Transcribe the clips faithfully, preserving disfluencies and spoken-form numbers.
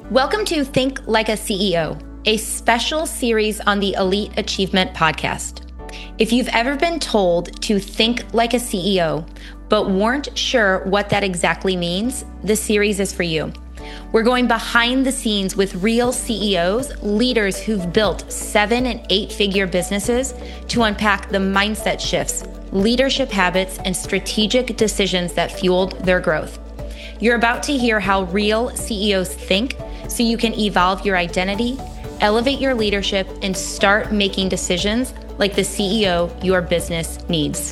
Welcome to Think Like a C E O, a special series on the Elite Achievement Podcast. If you've ever been told to think like a C E O, but weren't sure what that exactly means, this series is for you. We're going behind the scenes with real C E Os, leaders who've built seven and eight figure businesses to unpack the mindset shifts, leadership habits, and strategic decisions that fueled their growth. You're about to hear how real C E Os think so you can evolve your identity, elevate your leadership, and start making decisions like the C E O your business needs.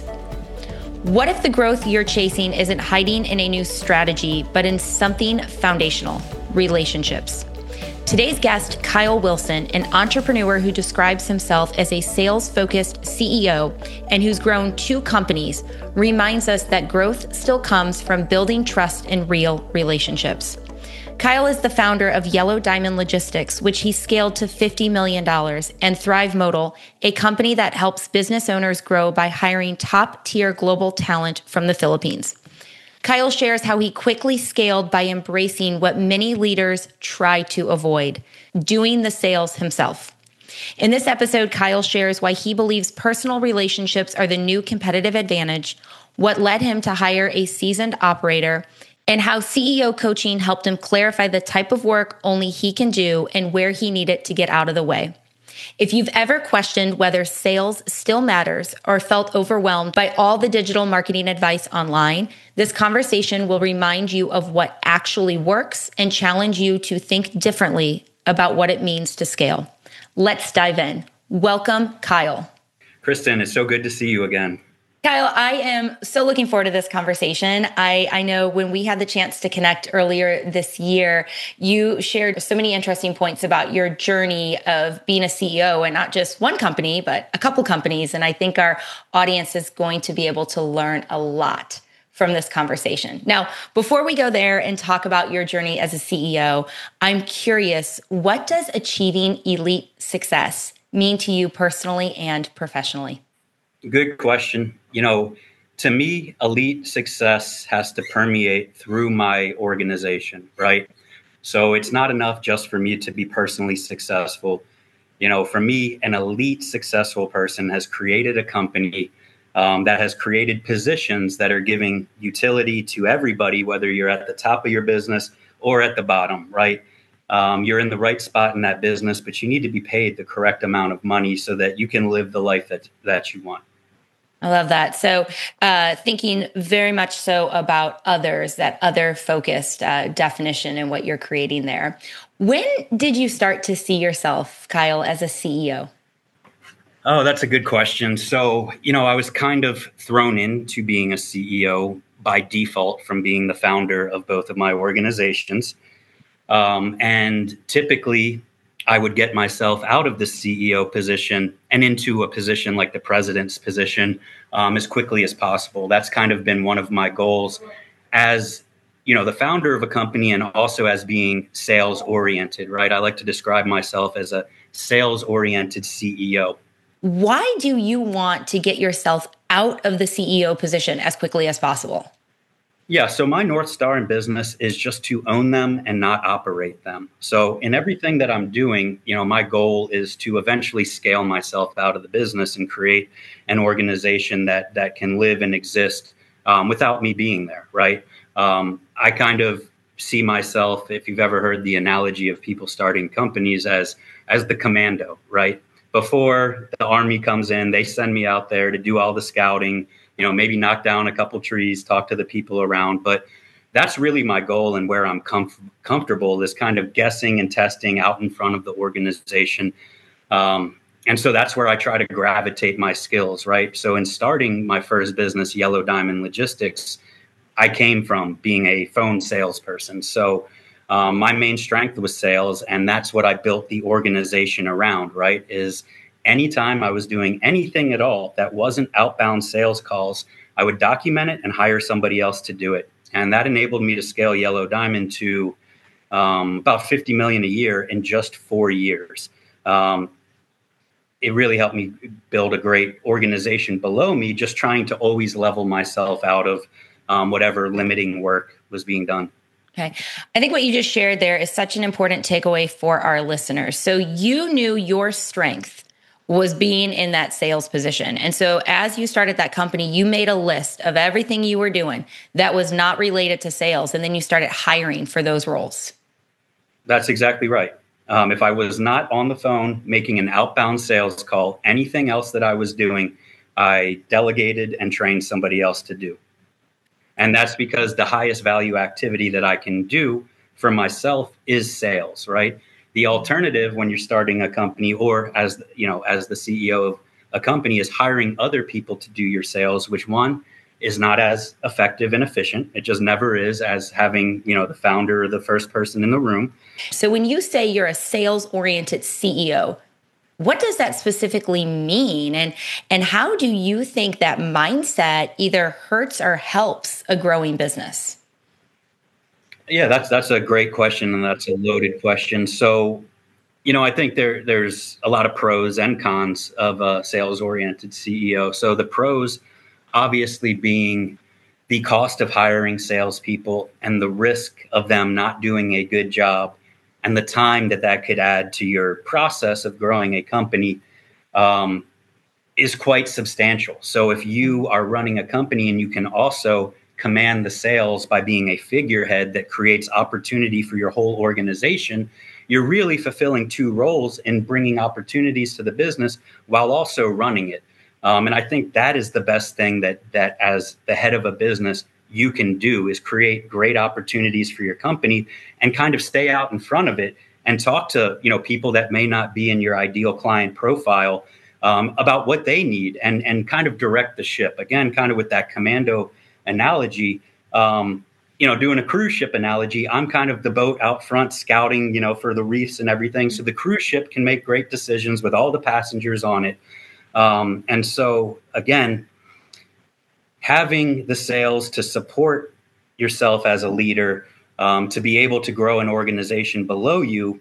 What if the growth you're chasing isn't hiding in a new strategy, but in something foundational, relationships? Today's guest, Kyle Wilson, an entrepreneur who describes himself as a sales-focused C E O and who's grown two companies, reminds us that growth still comes from building trust in real relationships. Kyle is the founder of Yellow Diamond Logistics, which he scaled to fifty million dollars, and Thrive Modal, a company that helps business owners grow by hiring top-tier global talent from the Philippines. Kyle shares how he quickly scaled by embracing what many leaders try to avoid, doing the sales himself. In this episode, Kyle shares why he believes personal relationships are the new competitive advantage, what led him to hire a seasoned operator, and how C E O coaching helped him clarify the type of work only he can do and where he needed to get out of the way. If you've ever questioned whether sales still matters or felt overwhelmed by all the digital marketing advice online, this conversation will remind you of what actually works and challenge you to think differently about what it means to scale. Let's dive in. Welcome, Kyle. Kristen, it's so good to see you again. Kyle, I am so looking forward to this conversation. I, I know when we had the chance to connect earlier this year, you shared so many interesting points about your journey of being a C E O and not just one company, but a couple companies. And I think our audience is going to be able to learn a lot from this conversation. Now, before we go there and talk about your journey as a C E O, I'm curious, what does achieving elite success mean to you personally and professionally? Good question. You know, to me, elite success has to permeate through my organization, right? So it's not enough just for me to be personally successful. You know, for me, an elite successful person has created a company um, that has created positions that are giving utility to everybody, whether you're at the top of your business or at the bottom, right? Um, you're in the right spot in that business, but you need to be paid the correct amount of money so that you can live the life that, that you want. I love that. So uh, thinking very much so about others, that other focused uh, definition and what you're creating there. When did you start to see yourself, Kyle, as a C E O? Oh, that's a good question. So, you know, I was kind of thrown into being a C E O by default from being the founder of both of my organizations. Um, and typically, I would get myself out of the C E O position and into a position like the president's position um, as quickly as possible. That's kind of been one of my goals as, you know, the founder of a company and also as being sales oriented, right? I like to describe myself as a sales oriented C E O. Why do you want to get yourself out of the C E O position as quickly as possible? Yeah, so my North Star in business is just to own them and not operate them. So in everything that I'm doing, you know, my goal is to eventually scale myself out of the business and create an organization that that can live and exist um, without me being there, right? Um, I kind of see myself, if you've ever heard the analogy of people starting companies, as as the commando, right? Before the army comes in, they send me out there to do all the scouting, you know, maybe knock down a couple trees, talk to the people around. But that's really my goal, and where I'm comf- comfortable is kind of guessing and testing out in front of the organization. Um, and so that's where I try to gravitate my skills, right? So in starting my first business, Yellow Diamond Logistics, I came from being a phone salesperson. So um, my main strength was sales, and that's what I built the organization around, right? Is anytime I was doing anything at all that wasn't outbound sales calls, I would document it and hire somebody else to do it. And that enabled me to scale Yellow Diamond to um, about fifty million dollars a year in just four years. Um, it really helped me build a great organization below me, just trying to always level myself out of um, whatever limiting work was being done. Okay. I think what you just shared there is such an important takeaway for our listeners. So you knew your strength was being in that sales position. And so as you started that company, you made a list of everything you were doing that was not related to sales. And then you started hiring for those roles. That's exactly right. Um, if I was not on the phone making an outbound sales call, anything else that I was doing, I delegated and trained somebody else to do. And that's because the highest value activity that I can do for myself is sales, right? The alternative when you're starting a company or as, you know, as the C E O of a company is hiring other people to do your sales, which one is not as effective and efficient. It just never is as having, you know, the founder or the first person in the room. So when you say you're a sales oriented C E O, what does that specifically mean? And, and how do you think that mindset either hurts or helps a growing business? Yeah, that's that's a great question, and that's a loaded question. So, you know, I think there there's a lot of pros and cons of a sales-oriented C E O. So the pros, obviously, being the cost of hiring salespeople and the risk of them not doing a good job, and the time that that could add to your process of growing a company um, is quite substantial. So if you are running a company and you can also command the sales by being a figurehead that creates opportunity for your whole organization, you're really fulfilling two roles in bringing opportunities to the business while also running it. Um, and I think that is the best thing that that as the head of a business you can do is create great opportunities for your company and kind of stay out in front of it and talk to, you know, people that may not be in your ideal client profile um, about what they need and, and kind of direct the ship. Again, kind of with that commando analogy, um, you know, doing a cruise ship analogy, I'm kind of the boat out front scouting, you know, for the reefs and everything. So the cruise ship can make great decisions with all the passengers on it. Um, and so, again, having the sales to support yourself as a leader, um, to be able to grow an organization below you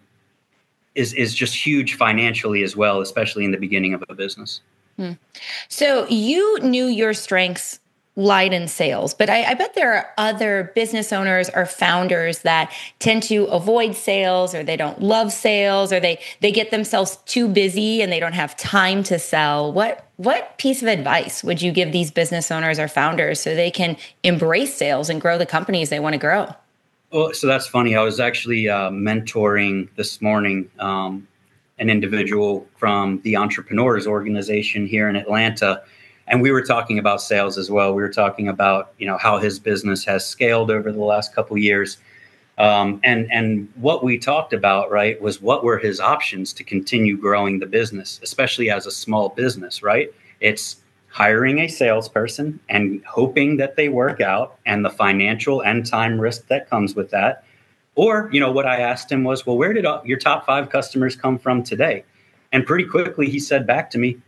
is, is just huge financially as well, especially in the beginning of a business. Hmm. So you knew your strengths lied in sales, but I, I bet there are other business owners or founders that tend to avoid sales, or they don't love sales, or they they get themselves too busy and they don't have time to sell. What what piece of advice would you give these business owners or founders so they can embrace sales and grow the companies they want to grow? Well, so that's funny. I was actually uh, mentoring this morning um, an individual from the Entrepreneurs Organization here in Atlanta. And we were talking about sales as well. We were talking about, you know, how his business has scaled over the last couple of years. Um, and, and what we talked about, right, was what were his options to continue growing the business, especially as a small business, right? It's hiring a salesperson and hoping that they work out and the financial and time risk that comes with that. Or, you know, what I asked him was, well, where did your top five customers come from today? And pretty quickly he said back to me,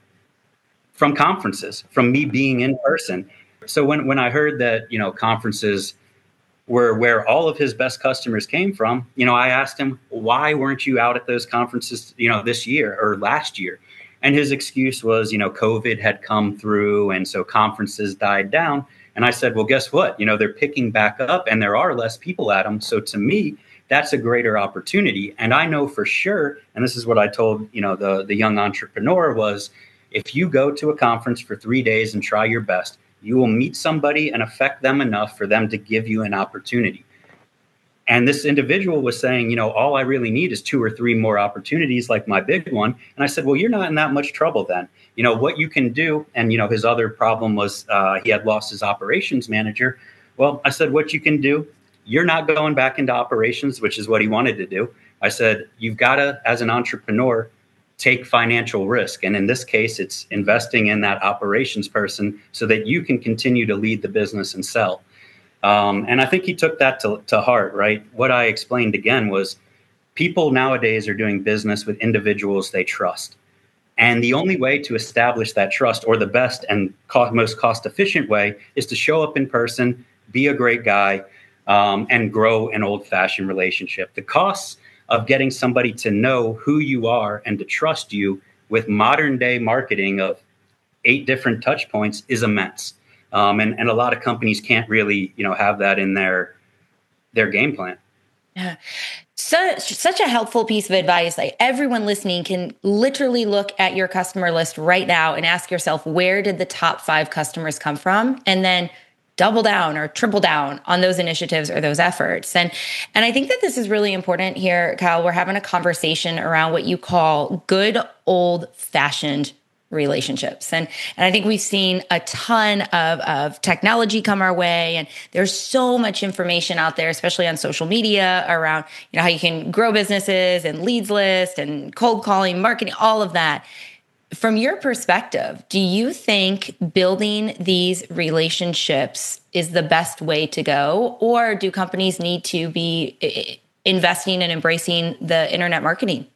from conferences, from me being in person. So when, when I heard that, you know, conferences were where all of his best customers came from, you know, I asked him, why weren't you out at those conferences, you know, this year or last year? And his excuse was, you know, COVID had come through and so conferences died down. And I said, well, guess what? You know, they're picking back up and there are less people at them. So to me, that's a greater opportunity. And I know for sure, and this is what I told, you know, the, the young entrepreneur was, if you go to a conference for three days and try your best, you will meet somebody and affect them enough for them to give you an opportunity. And this individual was saying, you know, all I really need is two or three more opportunities like my big one. And I said, well, you're not in that much trouble then. You know, what you can do, and, you know, his other problem was uh, he had lost his operations manager. Well, I said, what you can do, you're not going back into operations, which is what he wanted to do. I said, you've got to, as an entrepreneur, take financial risk. And in this case, it's investing in that operations person so that you can continue to lead the business and sell. Um, and I think he took that to, to heart, right? What I explained again was people nowadays are doing business with individuals they trust. And the only way to establish that trust, or the best and cost, most cost efficient way, is to show up in person, be a great guy, um, and grow an old fashioned relationship. The costs of getting somebody to know who you are and to trust you with modern day marketing of eight different touch points is immense. Um, and, and a lot of companies can't really, you know, have that in their, their game plan. Yeah. Such, such a helpful piece of advice. Like everyone listening can literally look at your customer list right now and ask yourself, where did the top five customers come from? And then double down or triple down on those initiatives or those efforts. And, and I think that this is really important here, Kyle. We're having a conversation around what you call good old fashioned relationships. And, and I think we've seen a ton of, of technology come our way. And there's so much information out there, especially on social media around, you know, how you can grow businesses and leads list and cold calling, marketing, all of that. From your perspective, do you think building these relationships is the best way to go? Or do companies need to be investing and embracing the internet marketing?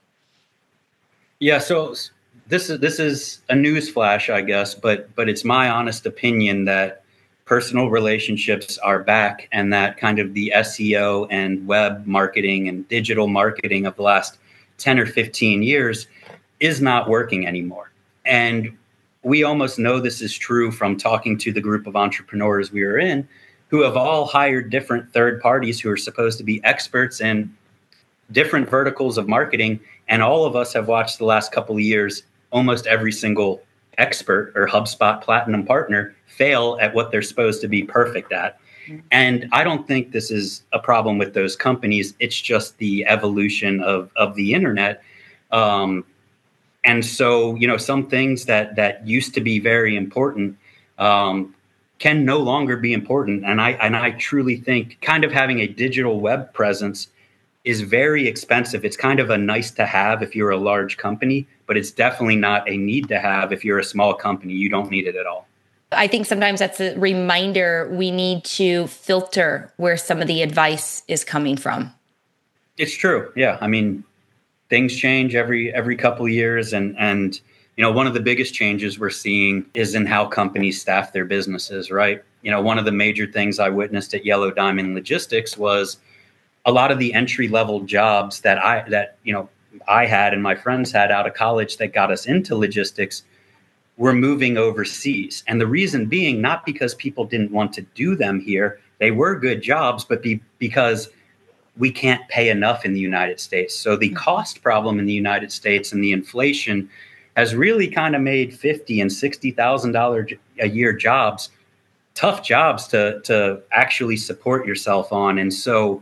Yeah, so This is this is a news flash, I guess, but but it's my honest opinion that personal relationships are back, and that kind of the S E O and web marketing and digital marketing of the last ten or fifteen years is not working anymore. And we almost know this is true from talking to the group of entrepreneurs we were in, who have all hired different third parties who are supposed to be experts in different verticals of marketing. And all of us have watched the last couple of years almost every single expert or HubSpot Platinum partner fail at what they're supposed to be perfect at. And I don't think this is a problem with those companies. It's just the evolution of, of the internet. Um, and so, you know, some things that, that used to be very important um, can no longer be important. And I, and I truly think kind of having a digital web presence is very expensive. It's kind of a nice to have if you're a large company, but it's definitely not a need to have if you're a small company. You don't need it at all. I think sometimes that's a reminder we need to filter where some of the advice is coming from. It's true. Yeah. I mean, things change every every couple of years. And, and you know, one of the biggest changes we're seeing is in how companies staff their businesses, right? You know, one of the major things I witnessed at Yellow Diamond Logistics was a lot of the entry level jobs that I that, you know, I had and my friends had out of college that got us into logistics were moving overseas. And the reason being, not because people didn't want to do them here. They were good jobs, but be, because we can't pay enough in the United States. So the cost problem in the United States and the inflation has really kind of made fifty thousand dollars and sixty thousand dollars a year jobs tough jobs to, to actually support yourself on. And so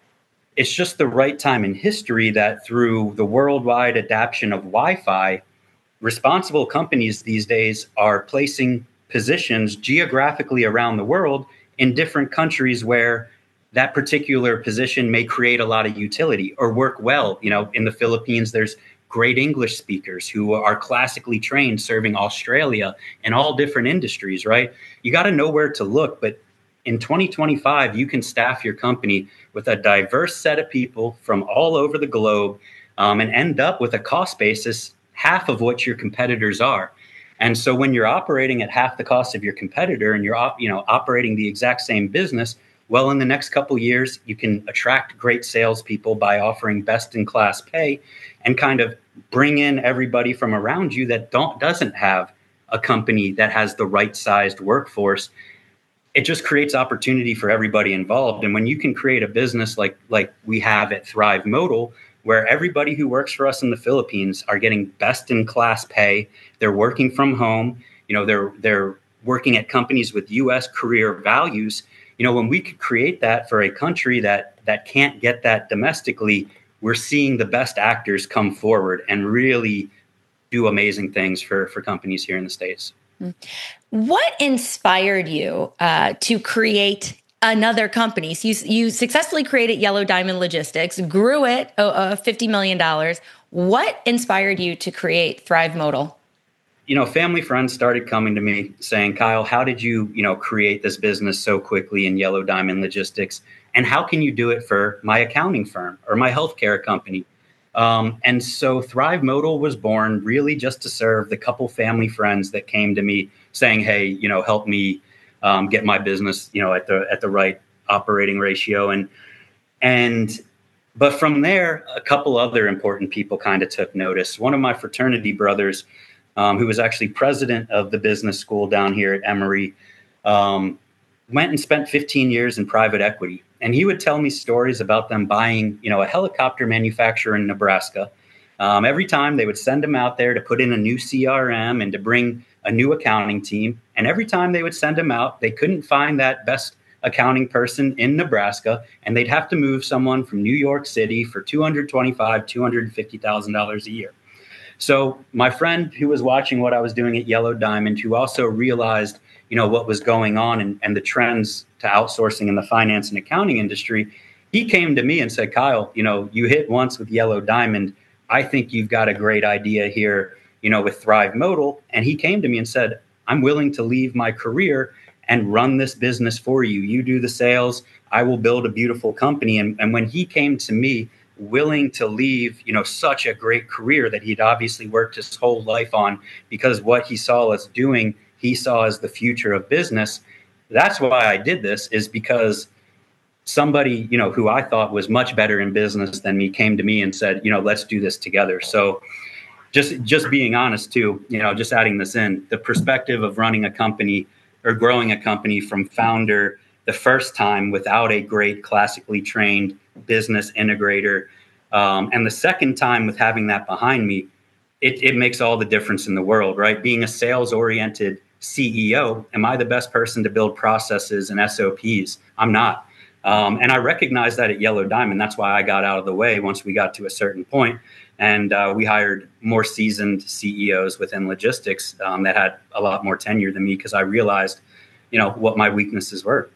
it's just the right time in history that through the worldwide adoption of Wi-Fi, responsible companies these days are placing positions geographically around the world in different countries where that particular position may create a lot of utility or work well. You know, in the Philippines, there's great English speakers who are classically trained serving Australia and all different industries, right? You got to know where to look. But in twenty twenty-five, you can staff your company with a diverse set of people from all over the globe um, and end up with a cost basis half of what your competitors are. And so when you're operating at half the cost of your competitor and you're op- you know, operating the exact same business, well, in the next couple of years, you can attract great salespeople by offering best-in-class pay and kind of bring in everybody from around you that don't doesn't have a company that has the right-sized workforce. It just creates opportunity for everybody involved. And when you can create a business like like we have at Thrive Modal, where everybody who works for us in the Philippines are getting best-in-class pay, they're working from home, you know, they're they're working at companies with U S career values. You know, when we could create that for a country that that can't get that domestically, we're seeing the best actors come forward and really do amazing things for, for companies here in the States. What inspired you uh, to create another company? So you, you successfully created Yellow Diamond Logistics, grew it uh, fifty million dollars. What inspired you to create Thrive Modal? You know, family friends started coming to me saying, Kyle, how did you, you know, create this business so quickly in Yellow Diamond Logistics? And how can you do it for my accounting firm or my healthcare company? Um, and so Thrive Modal was born really just to serve the couple family friends that came to me saying, hey, you know, help me um, get my business, you know, at the at the right operating ratio. And and but from there, a couple other important people kind of took notice. One of my fraternity brothers, um, who was actually president of the business school down here at Emory, um, went and spent fifteen years in private equity. And he would tell me stories about them buying, you know, a helicopter manufacturer in Nebraska. Um, every time they would send them out there to put in a new C R M and to bring a new accounting team. And every time they would send them out, they couldn't find that best accounting person in Nebraska, and they'd have to move someone from New York City for two hundred twenty-five thousand dollars, two hundred fifty thousand dollars a year. So my friend who was watching what I was doing at Yellow Diamond, who also realized, you know, what was going on and, and the trends to outsourcing in the finance and accounting industry, he came to me and said, Kyle, you know, you hit once with Yellow Diamond. I think you've got a great idea here, you know, with Thrive Modal. And he came to me and said, I'm willing to leave my career and run this business for you. You do the sales, I will build a beautiful company. And, and when he came to me willing to leave, you know, such a great career that he'd obviously worked his whole life on, because what he saw us doing, he saw as the future of business. That's why I did this, is because somebody, you know, who I thought was much better in business than me came to me and said, you know, let's do this together. So just, just being honest too, you know, just adding this in, the perspective of running a company or growing a company from founder the first time without a great classically trained business integrator, um, and the second time with having that behind me, it, it makes all the difference in the world, right? Being a sales-oriented C E O, am I the best person to build processes and S O Ps? I'm not. Um, and I recognize that at Yellow Diamond. That's why I got out of the way once we got to a certain point. And uh, we hired more seasoned C E Os within logistics um, that had a lot more tenure than me, because I realized, you know, what my weaknesses were.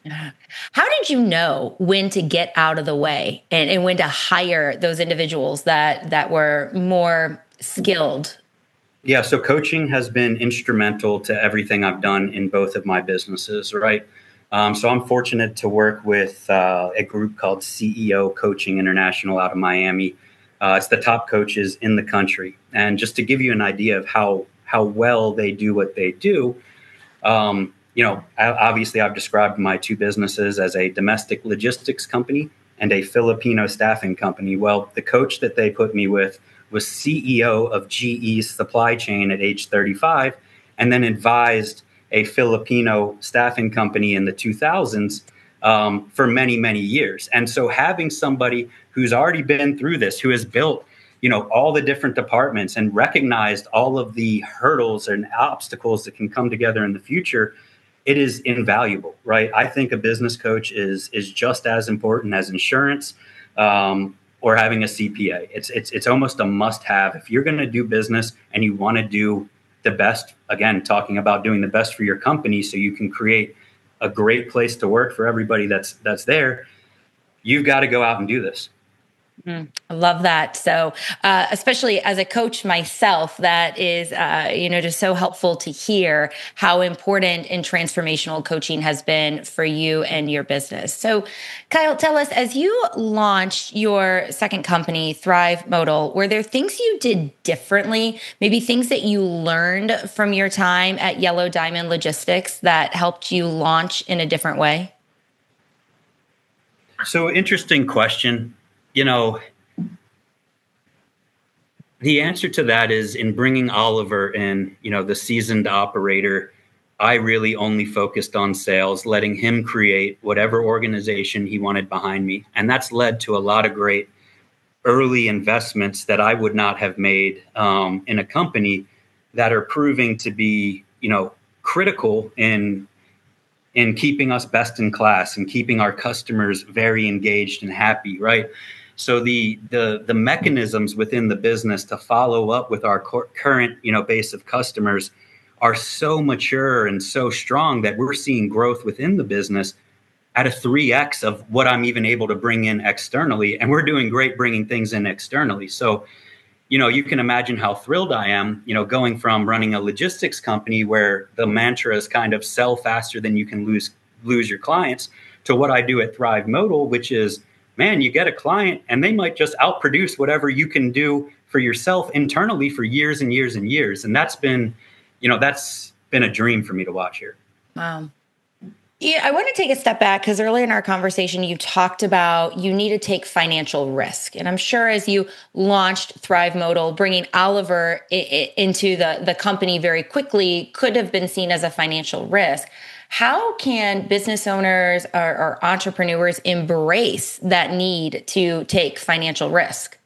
How did you know when to get out of the way and, and when to hire those individuals that that were more skilled? Yeah, so coaching has been instrumental to everything I've done in both of my businesses, right? Um, so I'm fortunate to work with uh, a group called C E O Coaching International out of Miami. Uh, it's the top coaches in the country. And just to give you an idea of how how well they do what they do, um, you know, obviously I've described my two businesses as a domestic logistics company and a Filipino staffing company. Well, the coach that they put me with was C E O of G E's supply chain at age thirty-five, and then advised a Filipino staffing company in the two thousands um, for many, many years. And so having somebody who's already been through this, who has built, you know, all the different departments and recognized all of the hurdles and obstacles that can come together in the future, it is invaluable, right? I think a business coach is is just as important as insurance um, or having a C P A. It's it's it's almost a must-have if you're going to do business and you want to do the best. Again, talking about doing the best for your company, so you can create a great place to work for everybody that's that's there. You've got to go out and do this. Mm, I love that. So, uh, especially as a coach myself, that is, uh, you know, just so helpful to hear how important and transformational coaching has been for you and your business. So, Kyle, tell us, as you launched your second company, Thrive Modal, were there things you did differently? Maybe things that you learned from your time at Yellow Diamond Logistics that helped you launch in a different way? So, interesting question. You know, the answer to that is in bringing Oliver in, you know, the seasoned operator, I really only focused on sales, letting him create whatever organization he wanted behind me. And that's led to a lot of great early investments that I would not have made um, in a company that are proving to be, you know, critical in in keeping us best in class and keeping our customers very engaged and happy, right? So the the the mechanisms within the business to follow up with our cor- current, you know, base of customers are so mature and so strong that we're seeing growth within the business at a three X of what I'm even able to bring in externally. And we're doing great bringing things in externally. So, you know, you can imagine how thrilled I am, you know, going from running a logistics company where the mantra is kind of sell faster than you can lose lose your clients, to what I do at Thrive Modal, which is, man, you get a client and they might just outproduce whatever you can do for yourself internally for years and years and years. And that's been, you know, that's been a dream for me to watch here. Wow. Yeah, I want to take a step back because earlier in our conversation, you talked about you need to take financial risk. And I'm sure as you launched Thrive Modal, bringing Oliver I- I into the, the company very quickly could have been seen as a financial risk. How can business owners or, or entrepreneurs embrace that need to take financial risk?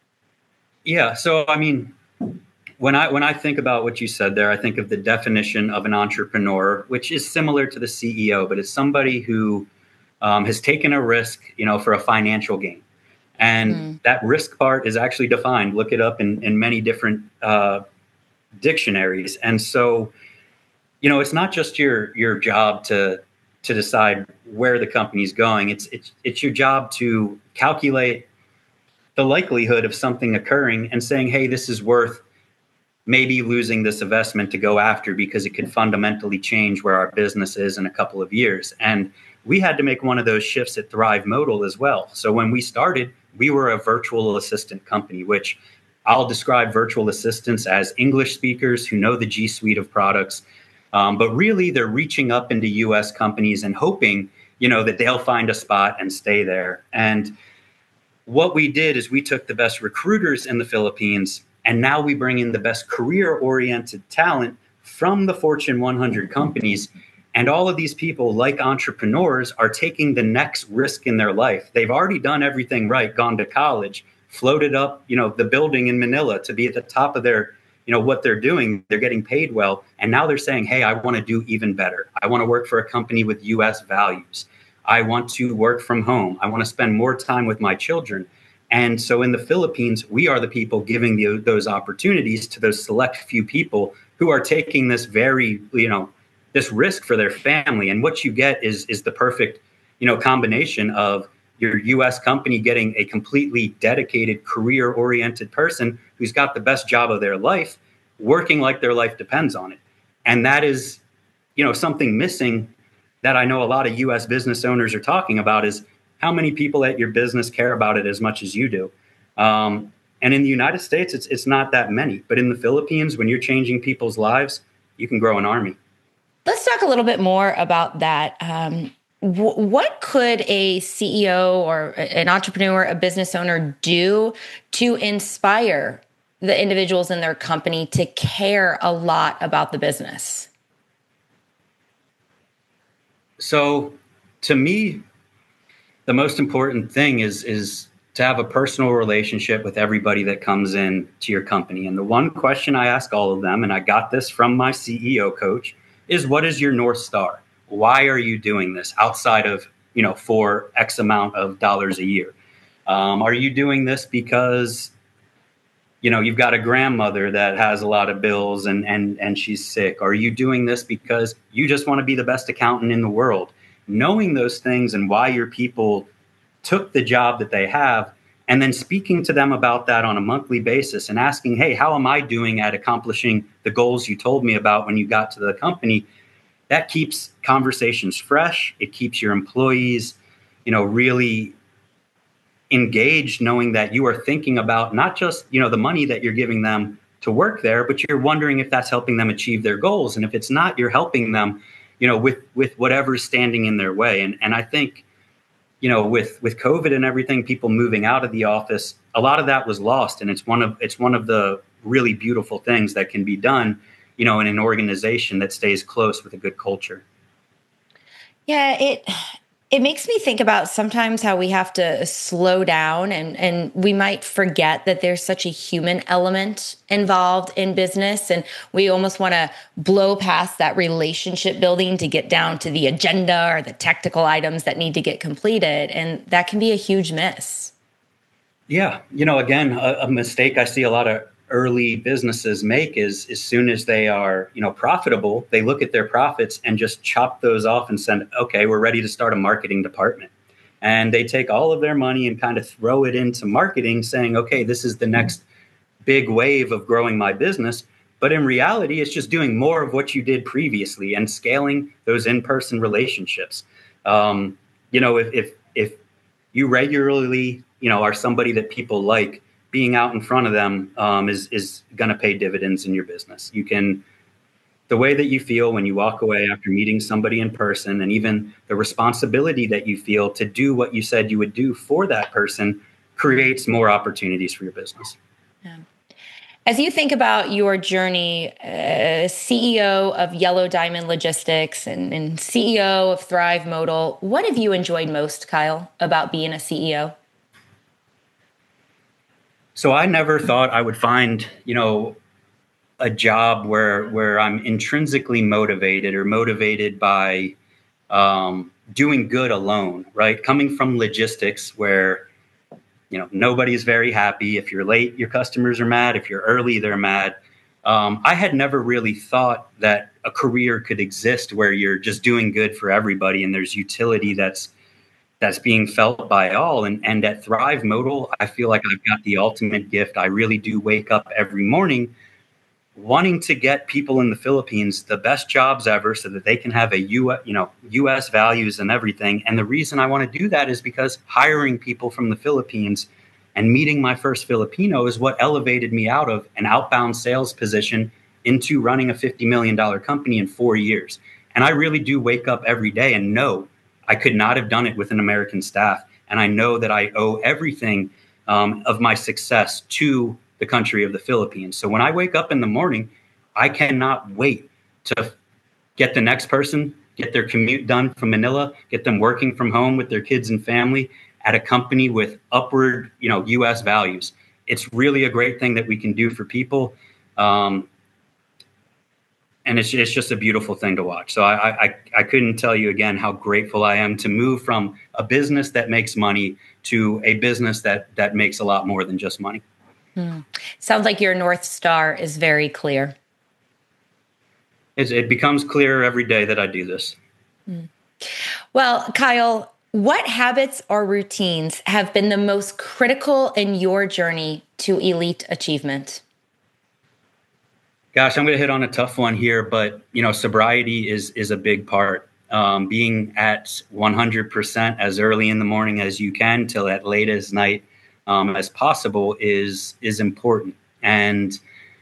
Yeah. So, I mean, when I when I think about what you said there, I think of the definition of an entrepreneur, which is similar to the C E O, but it's somebody who um, has taken a risk, you know, for a financial gain. And mm. that risk part is actually defined. Look it up in, in many different uh, dictionaries. And so, you know, it's not just your your job to to decide where the company's going. It's it's it's your job to calculate the likelihood of something occurring and saying, hey, this is worth maybe losing this investment to go after because it could fundamentally change where our business is in a couple of years. And we had to make one of those shifts at Thrive Modal as well. So when we started, we were a virtual assistant company, which I'll describe virtual assistants as English speakers who know the G Suite of products. Um, but really, they're reaching up into U S companies and hoping, you know, that they'll find a spot and stay there. And what we did is we took the best recruiters in the Philippines, and now we bring in the best career-oriented talent from the Fortune one hundred companies. And all of these people, like entrepreneurs, are taking the next risk in their life. They've already done everything right, gone to college, floated up, you know, the building in Manila to be at the top of their, you know, what they're doing. They're getting paid well. And now they're saying, hey, I want to do even better. I want to work for a company with U S values. I want to work from home. I want to spend more time with my children. And so in the Philippines, we are the people giving the, those opportunities to those select few people who are taking this very, you know, this risk for their family. And what you get is, is the perfect, you know, combination of your U S company getting a completely dedicated, career-oriented person who's got the best job of their life, working like their life depends on it. And that is, you know, something missing that I know a lot of U S business owners are talking about is how many people at your business care about it as much as you do. Um, and in the United States, it's it's not that many. But in the Philippines, when you're changing people's lives, you can grow an army. Let's talk a little bit more about that. Um, w- what could a C E O or an entrepreneur, a business owner do to inspire the individuals in their company to care a lot about the business? So to me, the most important thing is, is to have a personal relationship with everybody that comes in to your company. And the one question I ask all of them, and I got this from my C E O coach, is what is your North Star? Why are you doing this outside of, you know, for X amount of dollars a year? Um, are you doing this because, you know, you've got a grandmother that has a lot of bills and, and, and she's sick? Are you doing this because you just want to be the best accountant in the world? Knowing those things and why your people took the job that they have, and then speaking to them about that on a monthly basis and asking, hey, how am I doing at accomplishing the goals you told me about when you got to the company? That keeps conversations fresh. It keeps your employees, you know, really engaged, knowing that you are thinking about not just, you know, the money that you're giving them to work there, but you're wondering if that's helping them achieve their goals. And if it's not, you're helping them, you know, with, with whatever's standing in their way. And and I think, you know, with, with COVID and everything, people moving out of the office, a lot of that was lost. And it's one of, it's one of the really beautiful things that can be done, you know, in an organization that stays close with a good culture. Yeah, it, It makes me think about sometimes how we have to slow down and, and we might forget that there's such a human element involved in business. And we almost want to blow past that relationship building to get down to the agenda or the technical items that need to get completed. And that can be a huge miss. Yeah. You know, again, a, a mistake I see a lot of early businesses make is as soon as they are, you know, profitable, they look at their profits and just chop those off and send, okay, we're ready to start a marketing department. And they take all of their money and kind of throw it into marketing saying, okay, this is the next big wave of growing my business. But in reality, it's just doing more of what you did previously and scaling those in-person relationships. Um, you know, if, if, if you regularly, you know, are somebody that people like, being out in front of them um, is, is going to pay dividends in your business. You can, the way that you feel when you walk away after meeting somebody in person, and even the responsibility that you feel to do what you said you would do for that person, creates more opportunities for your business. Yeah. As you think about your journey, uh, C E O of Yellow Diamond Logistics and, and C E O of Thrive Modal, what have you enjoyed most, Kyle, about being a C E O? So I never thought I would find, you know, a job where where I'm intrinsically motivated or motivated by um, doing good alone, right? Coming from logistics where, you know, nobody's very happy. If you're late, your customers are mad. If you're early, they're mad. Um, I had never really thought that a career could exist where you're just doing good for everybody and there's utility that's that's being felt by all. And, and at Thrive Modal, I feel like I've got the ultimate gift. I really do wake up every morning wanting to get people in the Philippines the best jobs ever so that they can have a U S, you know, U S values and everything. And the reason I want to do that is because hiring people from the Philippines and meeting my first Filipino is what elevated me out of an outbound sales position into running a fifty million dollars company in four years. And I really do wake up every day and know I could not have done it with an American staff. And I know that I owe everything um, of my success to the country of the Philippines. So when I wake up in the morning, I cannot wait to get the next person, get their commute done from Manila, get them working from home with their kids and family at a company with upward, you know, U S values. It's really a great thing that we can do for people. Um, And it's, it's just a beautiful thing to watch. So I, I I couldn't tell you again how grateful I am to move from a business that makes money to a business that that makes a lot more than just money. Hmm. Sounds like your North Star is very clear. It's, it becomes clearer every day that I do this. Hmm. Well, Kyle, what habits or routines have been the most critical in your journey to elite achievement? Gosh, I'm going to hit on a tough one here, but you know, sobriety is is a big part. Um, being at one hundred percent as early in the morning as you can till at late as night um, as possible is is important. And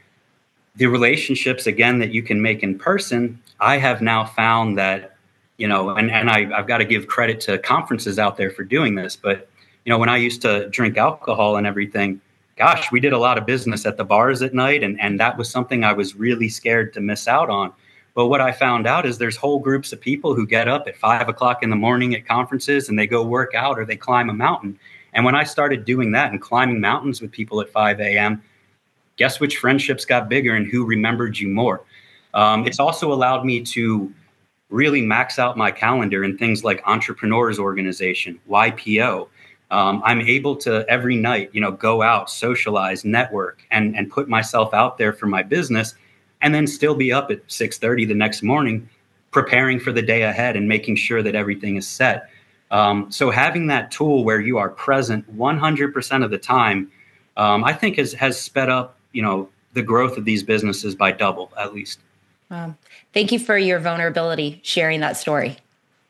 the relationships again that you can make in person, I have now found that, you know, and and I, I've got to give credit to conferences out there for doing this. But you know, when I used to drink alcohol and everything, gosh, we did a lot of business at the bars at night, and, and that was something I was really scared to miss out on. But what I found out is there's whole groups of people who get up at five o'clock in the morning at conferences and they go work out or they climb a mountain. And when I started doing that and climbing mountains with people at five a.m., guess which friendships got bigger and who remembered you more? Um, it's also allowed me to really max out my calendar in things like Entrepreneurs Organization, Y P O. Um, I'm able to every night, you know, go out, socialize, network, and and put myself out there for my business, and then still be up at six thirty the next morning, preparing for the day ahead and making sure that everything is set. Um, so having that tool where you are present one hundred percent of the time, um, I think has has sped up, you know, the growth of these businesses by double at least. Wow. Thank you for your vulnerability, sharing that story.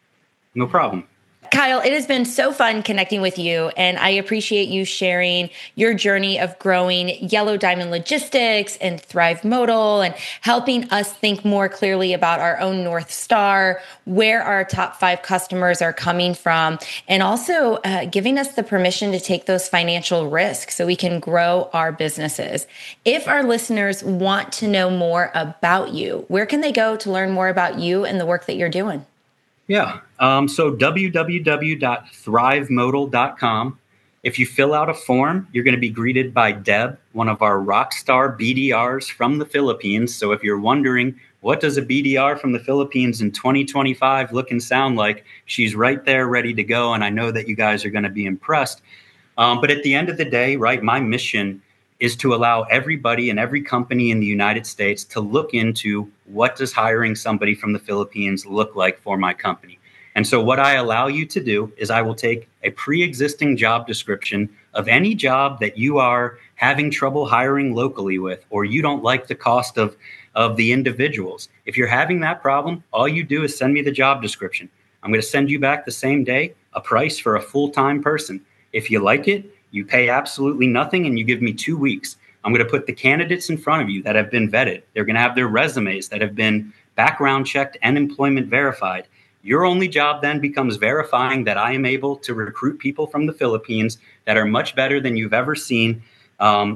No problem. Kyle, it has been so fun connecting with you, and I appreciate you sharing your journey of growing Yellow Diamond Logistics and Thrive Modal and helping us think more clearly about our own North Star, where our top five customers are coming from, and also uh, giving us the permission to take those financial risks so we can grow our businesses. If our listeners want to know more about you, where can they go to learn more about you and the work that you're doing? Yeah. Um, so w w w dot thrive modal dot com. If you fill out a form, you're going to be greeted by Deb, one of our rock star B D Rs from the Philippines. So if you're wondering, what does a B D R from the Philippines in twenty twenty-five look and sound like? She's right there ready to go. And I know that you guys are going to be impressed. Um, but at the end of the day, right, my mission is to allow everybody and every company in the United States to look into what does hiring somebody from the Philippines look like for my company. And so what I allow you to do is I will take a pre-existing job description of any job that you are having trouble hiring locally with, or you don't like the cost of, of the individuals. If you're having that problem, all you do is send me the job description. I'm going to send you back the same day a price for a full-time person. If you like it, you pay absolutely nothing and you give me two weeks. I'm going to put the candidates in front of you that have been vetted. They're going to have their resumes that have been background checked and employment verified. Your only job then becomes verifying that I am able to recruit people from the Philippines that are much better than you've ever seen. Um,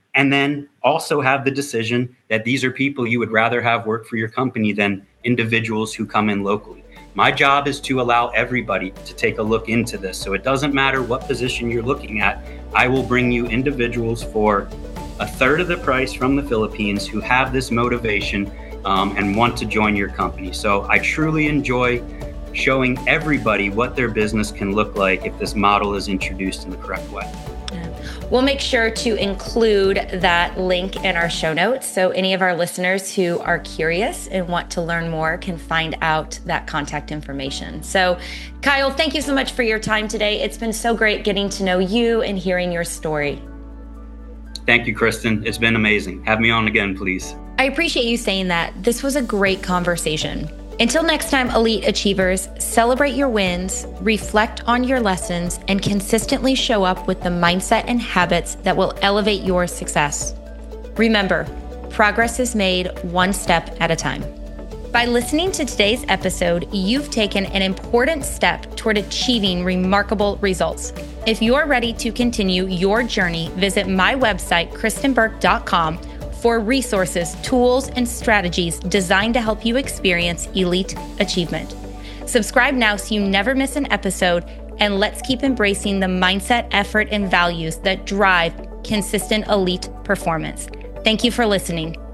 and then also have the decision that these are people you would rather have work for your company than individuals who come in locally. My job is to allow everybody to take a look into this. So it doesn't matter what position you're looking at. I will bring you individuals for a third of the price from the Philippines who have this motivation um, and want to join your company. So I truly enjoy showing everybody what their business can look like if this model is introduced in the correct way. We'll make sure to include that link in our show notes so any of our listeners who are curious and want to learn more can find out that contact information. So, Kyle, thank you so much for your time today. It's been so great getting to know you and hearing your story. Thank you, Kristen. It's been amazing. Have me on again, please. I appreciate you saying that. This was a great conversation. Until next time, Elite Achievers, celebrate your wins, reflect on your lessons, and consistently show up with the mindset and habits that will elevate your success. Remember, progress is made one step at a time. By listening to today's episode, you've taken an important step toward achieving remarkable results. If you're ready to continue your journey, visit my website, kristen burke dot com, for resources, tools, and strategies designed to help you experience elite achievement. Subscribe now so you never miss an episode, and let's keep embracing the mindset, effort, and values that drive consistent elite performance. Thank you for listening.